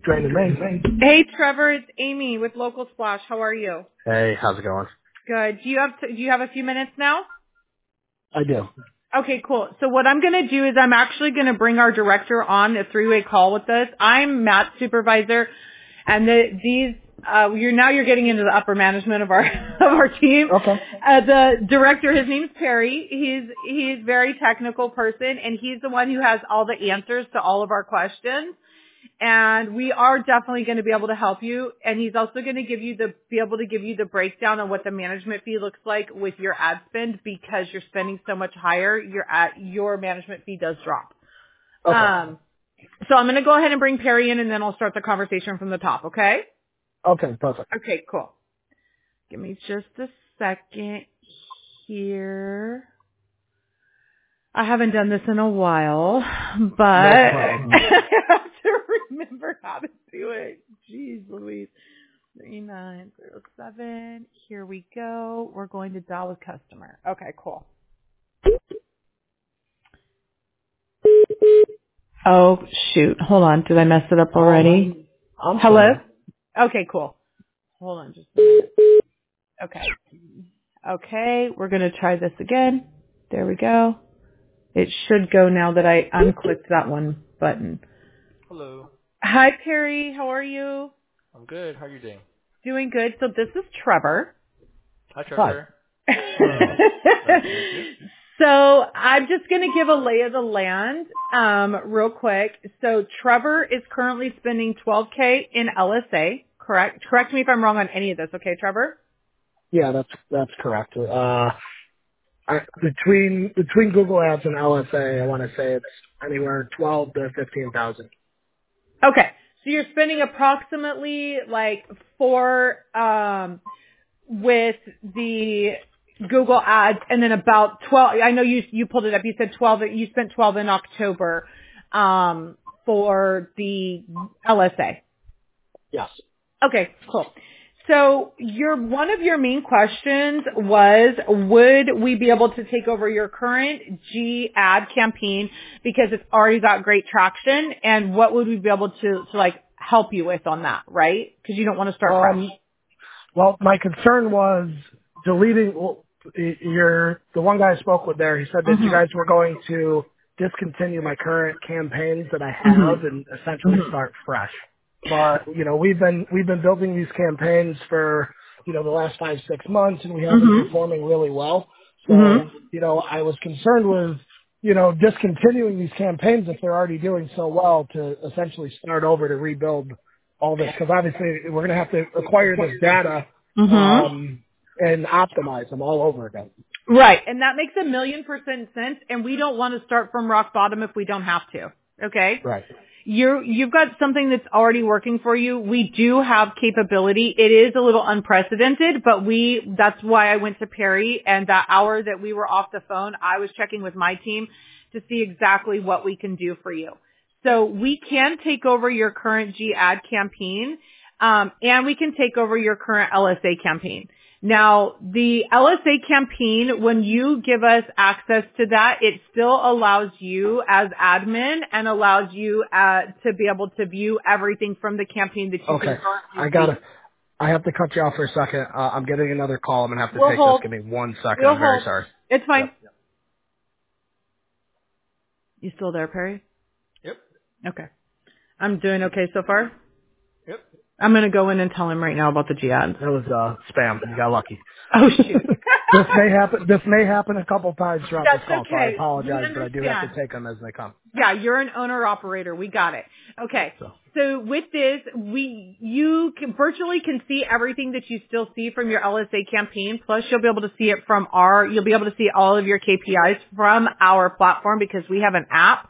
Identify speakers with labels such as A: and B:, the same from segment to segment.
A: draining me.
B: Hey, Trevor, it's Amy with Local Splash. How are you?
A: Hey, how's it going?
B: Good. Do you have a few minutes now?
A: I do.
B: Okay, cool. So what I'm going to do is I'm actually going to bring our director on a three-way call with us. I'm Matt's supervisor, and you're getting into the upper management of our of our team.
A: Okay.
B: The director, his name's Perry. He's a very technical person, and he's the one who has all the answers to all of our questions. And we are definitely going to be able to help you. And he's also going to be able to give you the breakdown on what the management fee looks like with your ad spend, because you're spending so much higher. Your management fee does drop.
A: Okay.
B: So I'm going to go ahead and bring Perry in, and then I'll start the conversation from the top. Okay?
A: Okay, perfect.
B: Okay, cool. Give me just a second here. I haven't done this in a while, but I have to remember how to do it. Jeez Louise. 3907. Here we go. We're going to dial with customer. Okay, cool. Oh, shoot. Hold on. Did I mess it up already? Hello? Okay, cool. Hold on just a minute. Okay. Okay, we're going to try this again. There we go. It should go now that I unclicked that one button.
C: Hello.
B: Hi, Perry. How are you?
C: I'm good. How are you doing?
B: Doing good. So this is Trevor.
C: Hi, Trevor.
A: Hi.
C: Nice to meet you.
B: So I'm just going to give a lay of the land real quick. So Trevor is currently spending $12K in LSA, correct? Correct me if I'm wrong on any of this, okay, Trevor?
A: Yeah, that's correct. Between Google Ads and LSA, I want to say it's anywhere 12 to 15,000.
B: Okay. So you're spending approximately like with the Google Ads, and then about 12. I know you pulled it up. You said 12. You spent 12 in October for the LSA.
A: Yes.
B: Okay, cool. So one of your main questions was, would we be able to take over your current G ad campaign because it's already got great traction, and what would we be able to like help you with on that, right? Because you don't want to start fresh.
A: Well, my concern was deleting. Well, the one guy I spoke with there, he said that you guys were going to discontinue my current campaigns that I have and essentially start fresh. But we've been building these campaigns for the last 5-6 months, and we have been performing really well. So I was concerned with discontinuing these campaigns if they're already doing so well, to essentially start over to rebuild all this, because obviously we're going to have to acquire this data and optimize them all over again.
B: Right, and that makes 1,000,000% sense. And we don't want to start from rock bottom if we don't have to. Okay.
A: Right.
B: You've got something that's already working for you. We do have capability. It is a little unprecedented, but that's why I went to Perry, and that hour that we were off the phone, I was checking with my team to see exactly what we can do for you. So we can take over your current G ad campaign, and we can take over your current LSA campaign. Now, the LSA campaign, when you give us access to that, it still allows you as admin and allows you to be able to view everything from the campaign that you can currently see.
A: I have to cut you off for a second. I'm getting another call. I'm going to have to take
B: hold.
A: this. Give me 1 second.
B: We'll
A: I'm very
B: hold.
A: sorry.
B: It's fine.
A: Yep.
B: You still there, Perry?
C: Yep.
B: Okay. I'm doing okay so far?
C: Yep.
B: I'm going to go in and tell him right now about the G ads.
A: That was spam. You got lucky.
B: Oh, shoot.
A: This may happen a couple times throughout
B: That's
A: this call,
B: okay.
A: so I apologize, but I do have
B: understand.
A: to take them as they come.
B: Yeah, you're an owner-operator. We got it. Okay. So with this, you virtually can see everything that you still see from your LSA campaign. Plus, you'll be able to see it you'll be able to see all of your KPIs from our platform, because we have an app,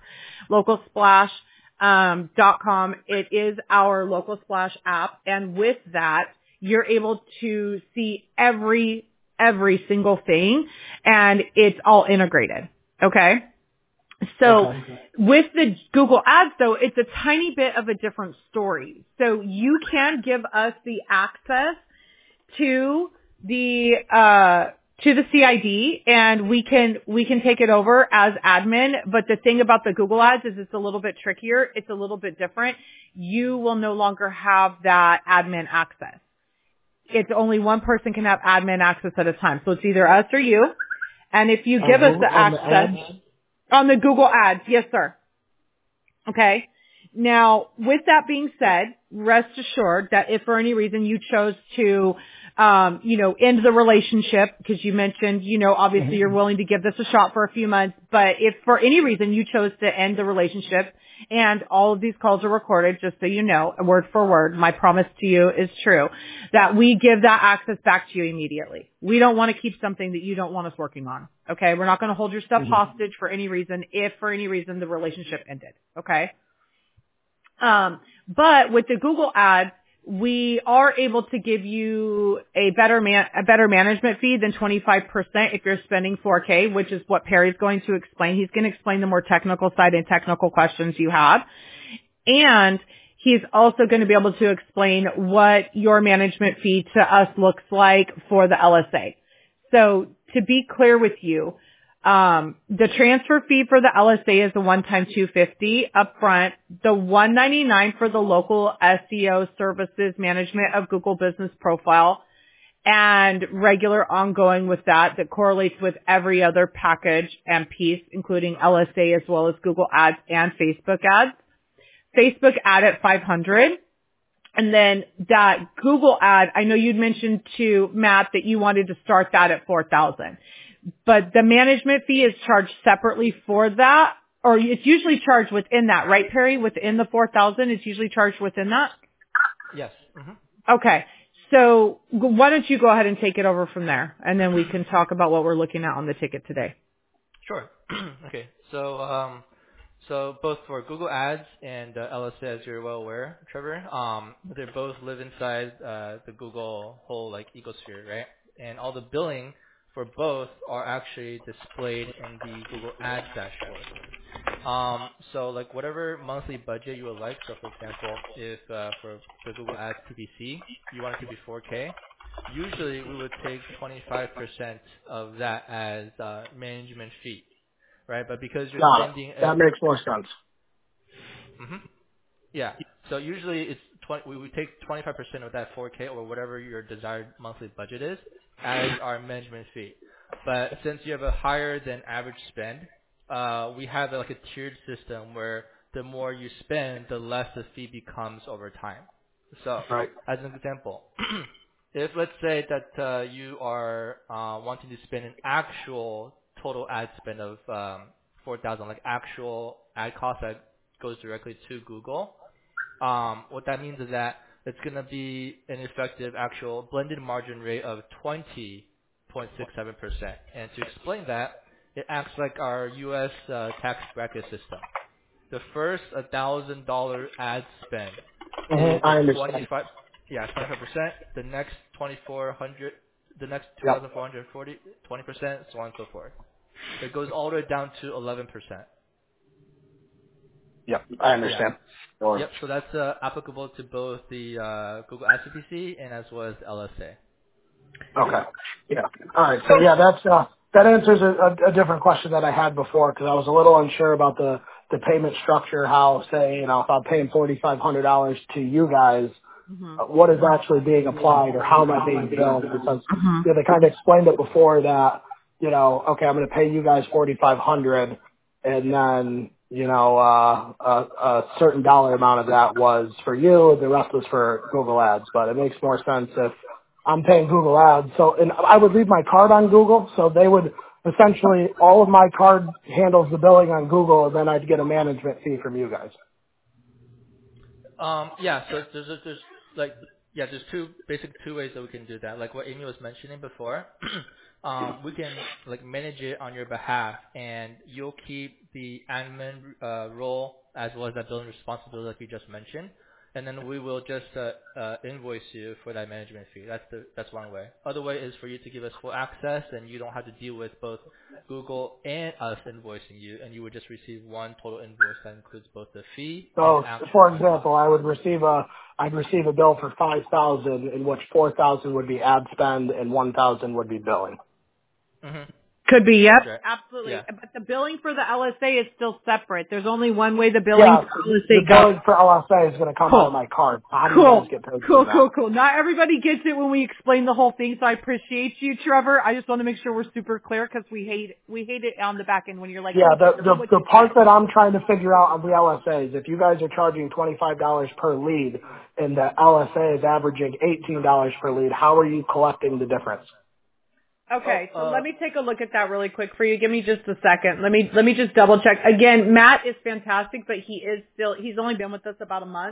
B: localsplash.com. It is our Local Splash app. And with that, you're able to see every single thing, and it's all integrated. Okay. So with the Google Ads, though, it's a tiny bit of a different story. So you can give us the access to the to the CID, and we can take it over as admin. But the thing about the Google Ads is it's a little bit trickier. It's a little bit different. You will no longer have that admin access. It's only one person can have admin access at a time. So it's either us or you. And if you give us the access on the Google Ads, yes, sir. Okay. Now, with that being said, rest assured that if for any reason you chose to, end the relationship, because you mentioned, obviously you're willing to give this a shot for a few months, but if for any reason you chose to end the relationship, and all of these calls are recorded, just so you know, word for word, my promise to you is true, that we give that access back to you immediately. We don't want to keep something that you don't want us working on. Okay? We're not going to hold your stuff hostage for any reason, if for any reason the relationship ended. Okay? But with the Google Ads, we are able to give you a better management fee than 25% if you're spending $4K, which is what Perry's going to explain. He's going to explain the more technical side and technical questions you have. And he's also going to be able to explain what your management fee to us looks like for the LSA. So to be clear with you, the transfer fee for the LSA is the one-time $250 upfront. The $199 for the local SEO services management of Google Business Profile, and regular ongoing with that correlates with every other package and piece, including LSA as well as Google Ads and Facebook Ads. Facebook ad at $500. And then that Google ad, I know you'd mentioned to Matt that you wanted to start that at $4,000. But the management fee is charged separately for that, or it's usually charged within that, right, Perry? Within the $4,000, it's usually charged within that?
C: Yes. Mm-hmm.
B: Okay. So why don't you go ahead and take it over from there, and then we can talk about what we're looking at on the ticket today.
C: Sure. Okay. So both for Google Ads and LSA, as you're well aware, Trevor, they both live inside the Google whole ecosphere, right? And all the billing for both are actually displayed in the Google Ads dashboard. So whatever monthly budget you would like. So for example, if for the Google Ads PPC, you want it to be 4K, usually we would take 25% of that as management fee, right? But because you're spending,
A: that makes more sense.
C: Yeah. So usually it's we would take 25% of that 4K or whatever your desired monthly budget is as our management fee. But since you have a higher than average spend, we have a tiered system where the more you spend, the less the fee becomes over time. So, as an example, if let's say that you are wanting to spend an actual total ad spend of $4,000, actual ad cost that goes directly to Google, what that means is that it's going to be an effective actual blended margin rate of 20.67%. And to explain that, it acts like our U.S. Tax bracket system. The first $1,000 ad spend is 25%. The next 2,400, the next 2,440, 20%, so on and so forth. It goes all the way down to 11%.
A: Yep, I understand.
C: Yeah. Yep, so that's applicable to both the Google Ads CPC and as well as the LSA.
A: Okay. Yeah. All right. So that answers a different question that I had before, because I was a little unsure about the payment structure. How, say, if I'm paying $4,500 to you guys, what is actually being applied, or how am I being billed? Because they kind of explained it before that, okay, I'm going to pay you guys $4,500, and then a certain dollar amount of that was for you, and the rest was for Google Ads. But it makes more sense if I'm paying Google Ads. So, and I would leave my card on Google, so they would essentially, all of my card handles the billing on Google, and then I'd get a management fee from you guys.
C: Yeah. So there's two ways that we can do that. Like what Amy was mentioning before, we can manage it on your behalf, and you'll keep the admin role as well as that billing responsibility like you just mentioned, and then we will just invoice you for that management fee. That's one way. Other way is for you to give us full access, and you don't have to deal with both Google and us invoicing you, and you would just receive one total invoice that includes both the fee.
A: So, for example, I'd receive a bill for $5,000, in which $4,000 would be ad spend and $1,000 would be billing.
C: Mm-hmm.
B: Could be, yep,
C: That's right.
B: absolutely.
C: Yeah.
B: But the billing for the LSA is still separate. There's only one way the billing
A: Yeah,
B: for
A: the
B: LSA goes.
A: billing for LSA is going to come out of
B: Cool.
A: my card. How do you guys
B: Cool.
A: get paid for
B: Cool,
A: that?
B: cool, cool. Not everybody gets it when we explain the whole thing, so I appreciate you, Trevor. I just want to make sure we're super clear because we hate it on the back end when you're like,
A: Yeah,
B: hey, tell me what
A: the
B: you
A: part
B: get.
A: that I'm trying to figure out on the LSA is if you guys are charging $25 per lead and the LSA is averaging $18 per lead, how are you collecting the difference?
B: Okay, so let me take a look at that really quick for you. Give me just a second. Let me just double check. Again, Matt is fantastic, but he's only been with us about a month.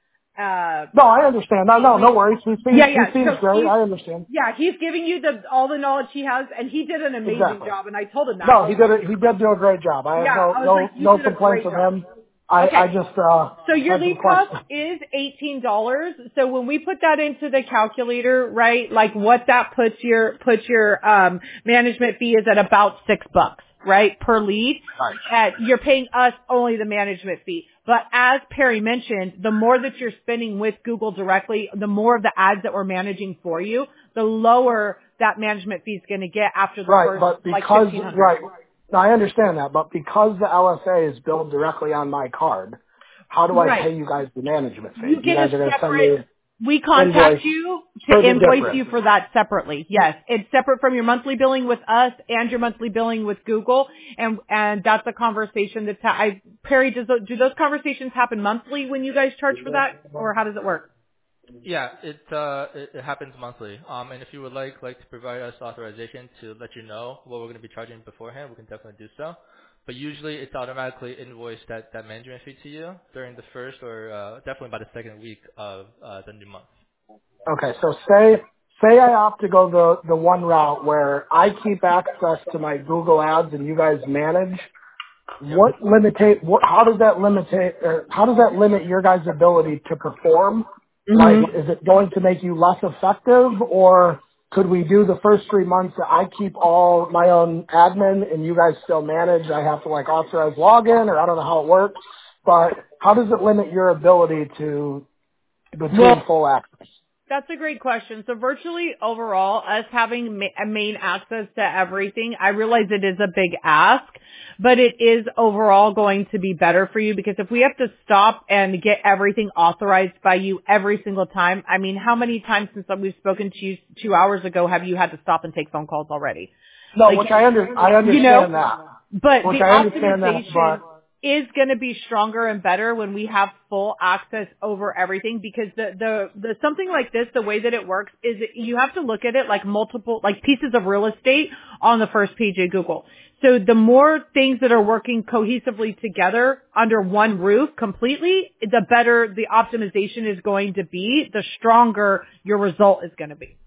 A: No, I understand. No worries. He seems
B: So
A: great. I understand.
B: he's giving you all the knowledge he has, and he did an amazing
A: Exactly.
B: job. And I told him that.
A: No, he did do a great job. I have
B: I was like, you
A: no
B: did a
A: complaints
B: great
A: with
B: job.
A: him. I just
B: So your
A: had some
B: lead cost
A: questions.
B: is $18. So when we put that into the calculator, right, like what that puts your management fee is at about $6, right, per lead.
A: Right.
B: You're paying us only the management fee. But as Perry mentioned, the more that you're spending with Google directly, the more of the ads that we're managing for you, the lower that management fee is going to get after the
A: Right,
B: first,
A: but
B: like,
A: because
B: 1,500.
A: right, no, I understand that, but because the LSA is billed directly on my card, how do I
B: Right.
A: pay you guys the management fee?
B: You
A: You
B: get a
A: guys are going to send
B: separate,
A: me
B: we contact
A: invoice
B: you
A: for
B: to
A: the
B: invoice
A: difference.
B: you for that separately. Yes. It's separate from your monthly billing with us and your monthly billing with Google. And that's a conversation Perry, do those conversations happen monthly when you guys charge for that? Or how does it work?
C: Yeah, it happens monthly. And if you would like to provide us authorization to let you know what we're going to be charging beforehand, we can definitely do so. But usually it's automatically invoiced that management fee to you during the first or definitely by the second week of the new month.
A: Okay, so say I opt to go the one route where I keep access to my Google ads and you guys manage.
C: Yep.
A: How does that limit your guys' ability to perform? Like, is it going to make you less effective, or could we do the first 3 months that I keep all my own admin and you guys still manage? I have to like authorize login, or I don't know how it works, but how does it limit your ability to between full access?
B: That's a great question. So virtually overall, us having main access to everything, I realize it is a big ask, but it is overall going to be better for you because if we have to stop and get everything authorized by you every single time, I mean, how many times since we've spoken to you 2 hours ago have you had to stop and take phone calls already?
A: No, which I understand that.
B: But
A: Which
B: the
A: I understand that,
B: optimization is going to be stronger and better when we have full access over everything because the something like this, the way that it works is you have to look at it like multiple, like pieces of real estate on the first page of Google. So the more things that are working cohesively together under one roof completely, the better the optimization is going to be, the stronger your result is going to be.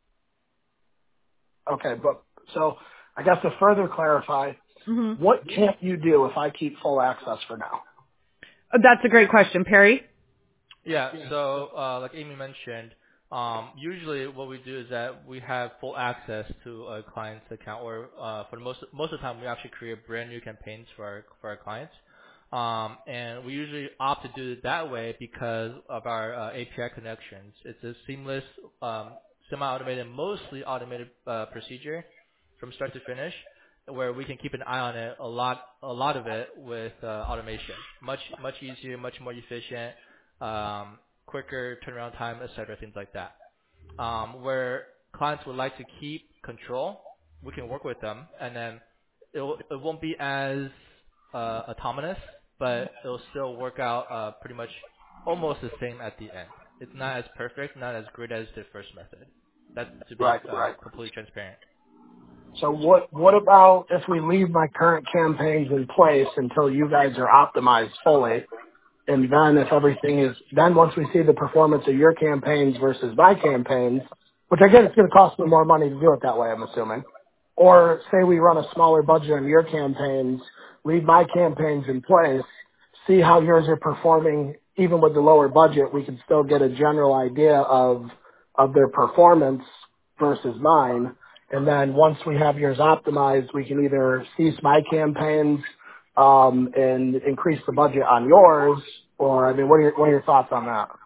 A: Okay, but so I guess to further clarify, what can't you do if I keep full access for now?
B: That's a great question, Perry.
C: Yeah. So, like Amy mentioned, usually what we do is that we have full access to a client's account, or for most of the time, we actually create brand new campaigns for our clients. And we usually opt to do it that way because of our API connections. It's a seamless, semi-automated, mostly automated procedure from start to finish, where we can keep an eye on it a lot of it with automation. Much easier, much more efficient, quicker turnaround time, etc., things like that. Where clients would like to keep control, we can work with them, and then it won't be as autonomous, but it'll still work out pretty much almost the same at the end. It's not as perfect, not as great as the first method. That's to be completely transparent.
A: So what about if we leave my current campaigns in place until you guys are optimized fully, and then if everything is, then once we see the performance of your campaigns versus my campaigns, which again it's going to cost me more money to do it that way, I'm assuming, or say we run a smaller budget on your campaigns, leave my campaigns in place, see how yours are performing, even with the lower budget, we can still get a general idea of their performance versus mine. And then once we have yours optimized, we can either cease my campaigns and increase the budget on yours, or I mean, what are your thoughts on that?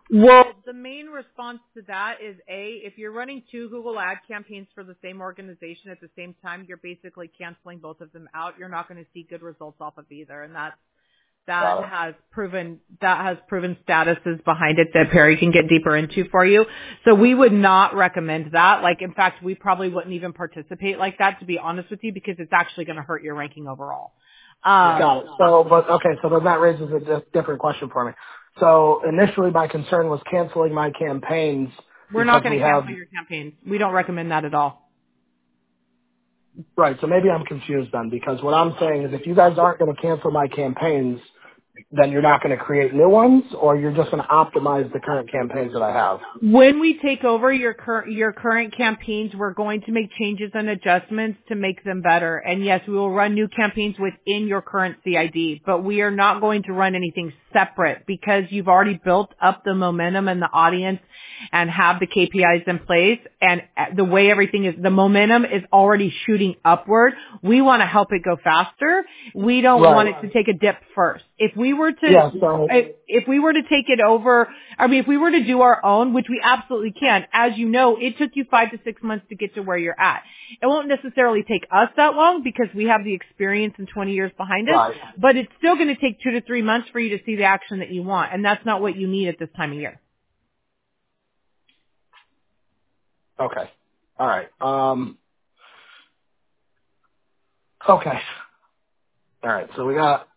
B: Well, the main response to that is if you're running 2 Google ad campaigns for the same organization at the same time, you're basically canceling both of them out. You're not going to see good results off of either. And that has proven statuses behind it that Perry can get deeper into for you. So we would not recommend that. Like, in fact, we probably wouldn't even participate like that, to be honest with you, because it's actually going to hurt your ranking overall.
A: Got it. So then that raises a different question for me. So initially my concern was canceling my campaigns.
B: We're not going to cancel your campaigns. We don't recommend that at all.
A: Right, so maybe I'm confused then, because what I'm saying is if you guys aren't going to cancel my campaigns, then you're not going to create new ones, or you're just going to optimize the current campaigns that I have?
B: When we take over your current campaigns, we're going to make changes and adjustments to make them better. And yes, we will run new campaigns within your current CID, but we are not going to run anything separate because you've already built up the momentum and the audience and have the KPIs in place. And the way everything is, the momentum is already shooting upward. We want to help it go faster. We don't want it to take a dip first. If we were to, if we were to take it over, if we were to do our own, which we absolutely can, as you know, it took you 5 to 6 months to get to where you're at. It won't necessarily take us that long because we have the experience and 20 years behind us, but it's still going to take 2 to 3 months for you to see the action that you want, and that's not what you need at this time of year.
A: Okay. All right. Okay. All right. So we got.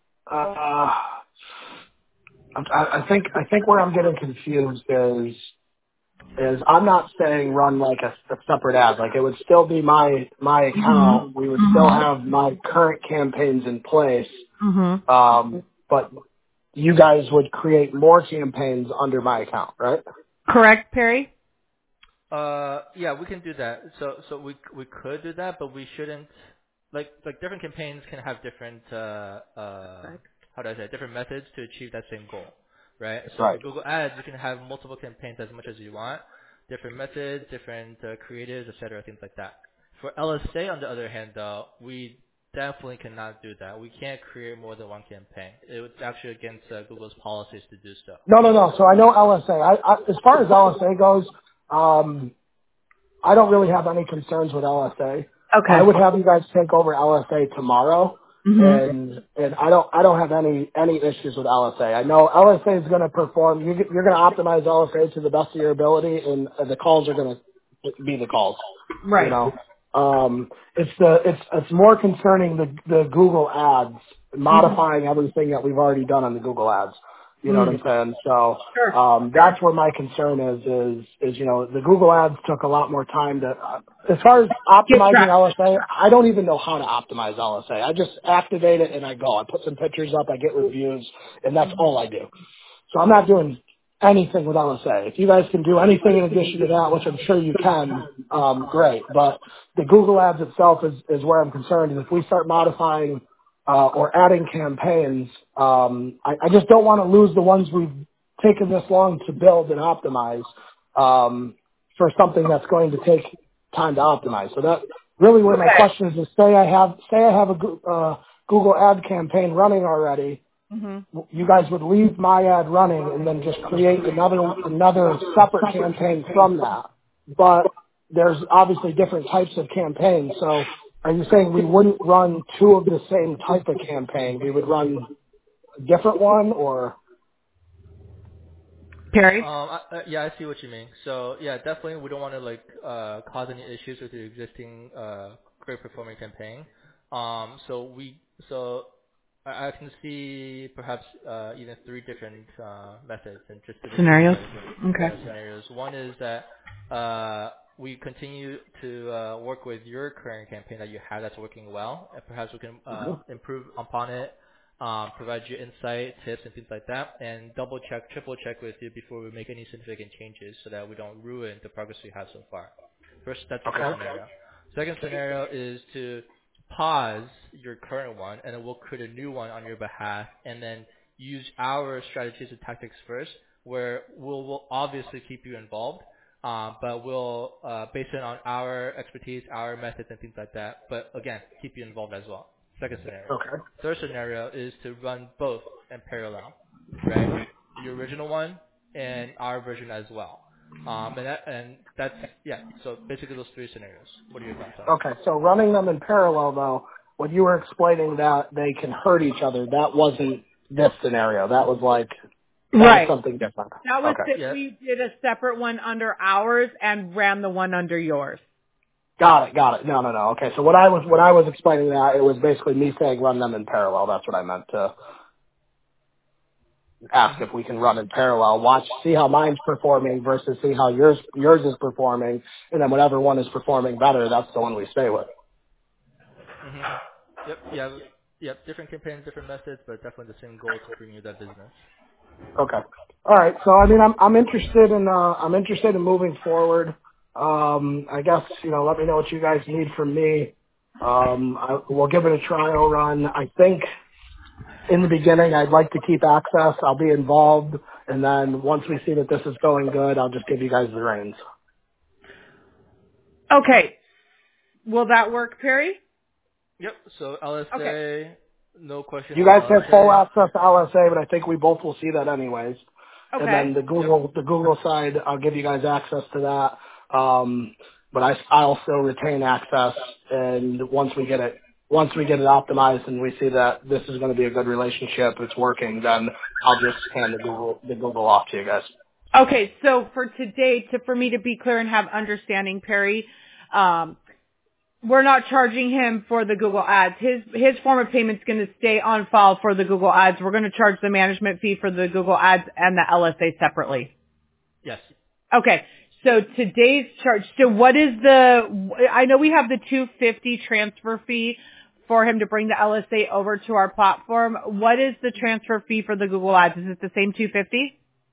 A: I think where I'm getting confused is I'm not saying run like a separate ad. Like it would still be my account. We would still have my current campaigns in place. But you guys would create more campaigns under my account, right?
B: Correct, Perry?
C: Yeah, we can do that. So we could do that, but we shouldn't. Like different campaigns can have different different methods to achieve that same goal, right? So for Google Ads, you can have multiple campaigns as much as you want, different methods, different creatives, etc., things like that. For LSA, on the other hand, though, we definitely cannot do that. We can't create more than one campaign. It was actually against Google's policies to do so.
A: No. So I know LSA. As far as LSA goes, I don't really have any concerns with LSA.
B: Okay.
A: I would have you guys take over LSA tomorrow, and I don't have any issues with LSA. I know LSA is going to perform. You're going to optimize LSA to the best of your ability, and the calls are going to be the calls.
B: Right.
A: You know, it's more concerning the Google ads, modifying everything that we've already done on the Google ads. You know what I'm saying? So that's where my concern is you know, the Google ads took a lot more time to, as far as optimizing LSA, I don't even know how to optimize LSA. I just activate it and I go. I put some pictures up, I get reviews, and that's all I do. So I'm not doing anything with LSA. If you guys can do anything in addition to that, which I'm sure you can, great. But the Google ads itself is where I'm concerned. And if we start modifying or adding campaigns, I just don't want to lose the ones we've taken this long to build and optimize for something that's going to take time to optimize. So that really where my question is say I have a Google ad campaign running already. You guys would leave my ad running and then just create another separate campaign from that. But there's obviously different types of campaigns. So are you saying we wouldn't run 2 of the same type of campaign? We would run a different one, or?
B: Perry?
C: Yeah, I see what you mean. So yeah, definitely we don't want to cause any issues with the existing great performing campaign. So I can see perhaps even 3 different methods and just
B: scenarios. Okay.
C: Scenarios. One is that we continue to work with your current campaign that you have that's working well, and perhaps we can improve upon it, provide you insight, tips, and things like that, and double check, triple check with you before we make any significant changes so that we don't ruin the progress we have so far. That's the first scenario. Second scenario is to pause your current one, and then we'll create a new one on your behalf, and then use our strategies and tactics first, where we'll obviously keep you involved, but we'll base it on our expertise, our methods, and things like that. But again, keep you involved as well. Second scenario.
A: Okay.
C: Third scenario is to run both in parallel, right? The original one, and our version as well. So basically those three scenarios. What are your thoughts on
A: Okay, so running them in parallel, though, when you were explaining that they can hurt each other, that wasn't this scenario. That was
B: Right.
A: something different.
B: That was
A: Okay.
B: that we did a separate one under ours and ran the one under yours.
A: Got it. No. Okay, so when I was explaining that, it was basically me saying run them in parallel. That's what I meant to ask if we can run in parallel. See how mine's performing versus see how yours is performing, and then whatever one is performing better, that's the one we stay with.
C: Yep. Different campaigns, different methods, but definitely the same goal to bring you that business.
A: Okay. All right. So I mean, I'm interested in moving forward. I guess let me know what you guys need from me. We'll give it a trial run. I think in the beginning, I'd like to keep access. I'll be involved, and then once we see that this is going good, I'll just give you guys the reins.
B: Okay. Will that work, Perry?
C: Yep. So LSA, no questions.
A: You guys
C: on
A: have
C: LSA.
A: full access to LSA, but I think we both will see that anyways.
B: Okay.
A: And then the Google side, I'll give you guys access to that. But I'll still retain access. And once we get it optimized and we see that this is going to be a good relationship, it's working, then I'll just hand the Google off to you guys.
B: Okay. So for today, for me to be clear and have understanding, Perry, we're not charging him for the Google ads. His form of payment's going to stay on file for the Google ads. We're going to charge the management fee for the Google ads and the LSA separately.
C: Yes.
B: Okay. So today's charge. So what is I know we have the $250 transfer fee for him to bring the LSA over to our platform. What is the transfer fee for the Google ads? Is it the same $250?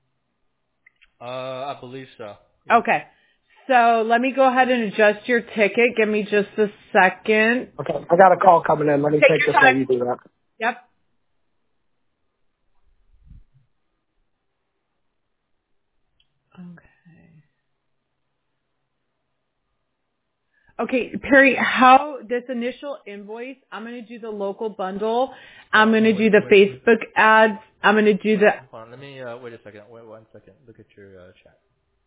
C: I believe so.
B: Yeah. Okay. So let me go ahead and adjust your ticket. Give me just a second.
A: Okay. I got a call coming in. Let me take this while you do that.
B: Yep. Okay, Perry, this initial invoice, I'm going to do the local bundle. I'm going to do the Facebook ads. I'm going to do the...
C: Hold on, let me, wait a second. Wait 1 second. Look at your chat.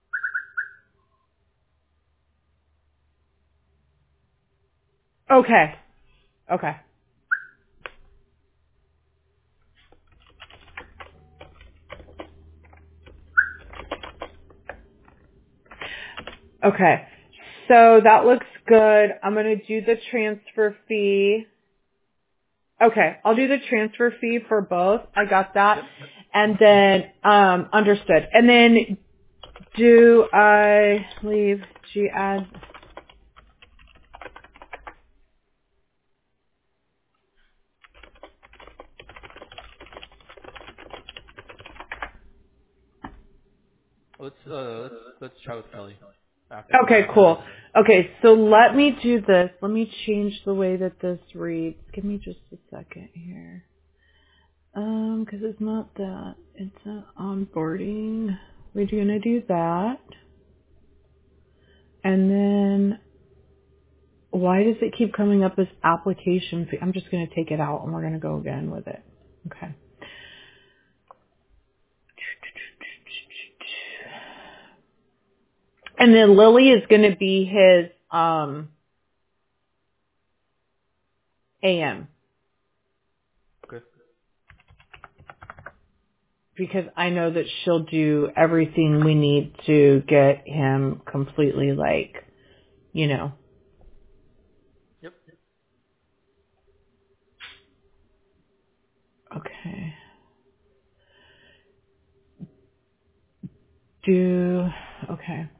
B: Okay. Okay. So that looks good. I'm going to do the transfer fee. Okay. I'll do the transfer fee for both. I got that.
C: Yep.
B: And then, understood. And then do I leave G ads?
C: Let's try with Kelly.
B: Okay, cool. Okay, so let me do this. Let me change the way that this reads. Give me just a second here. 'Cause it's not that. It's onboarding. We're gonna do that. And then, why does it keep coming up as application fee? I'm just gonna take it out and we're gonna go again with it. Okay. And then Lily is gonna be his, AM.
C: Okay.
B: Because I know that she'll do everything we need to get him completely
C: Yep.
B: Okay. Okay.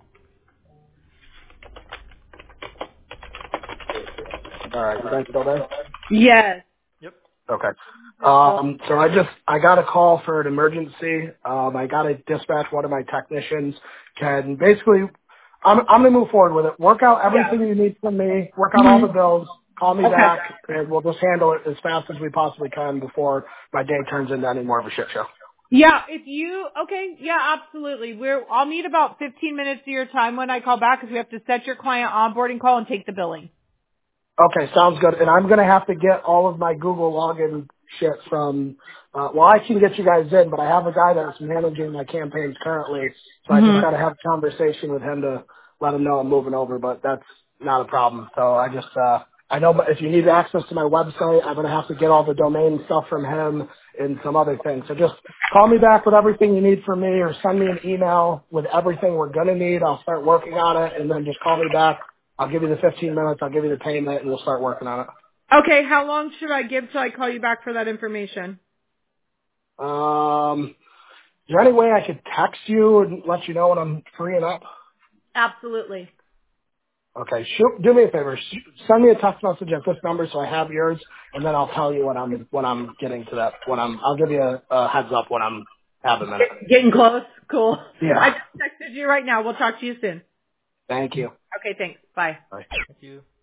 A: All right. You guys still there?
B: Yes.
C: Yep.
A: Okay. So I got a call for an emergency. I got to dispatch one of my technicians. I'm going to move forward with it. Work out everything you need from me. Work out all the bills. Call me back, and we'll just handle it as fast as we possibly can before my day turns into any more of a shit show.
B: Yeah, absolutely. I'll need about 15 minutes of your time when I call back because we have to set your client onboarding call and take the billing.
A: Okay, sounds good. And I'm going to have to get all of my Google login shit from, well, I can get you guys in, but I have a guy that's managing my campaigns currently, so I just got to have a conversation with him to let him know I'm moving over, but that's not a problem. So I know if you need access to my website, I'm going to have to get all the domain stuff from him and some other things. So just call me back with everything you need from me or send me an email with everything we're going to need. I'll start working on it, and then just call me back. I'll give you the 15 minutes. I'll give you the payment, and we'll start working on it.
B: Okay, how long should I give till I call you back for that information?
A: Is there any way I could text you and let you know when I'm freeing up?
B: Absolutely.
A: Okay, do me a favor. Send me a text message at this number so I have yours, and then I'll tell you when I'm getting to that. I'll give you a heads up when I'm having a minute.
B: Getting close? Cool.
A: Yeah.
B: I just texted you right now. We'll talk to you soon.
A: Thank you.
B: Okay, thanks. Bye.
A: Bye.
C: Thank you.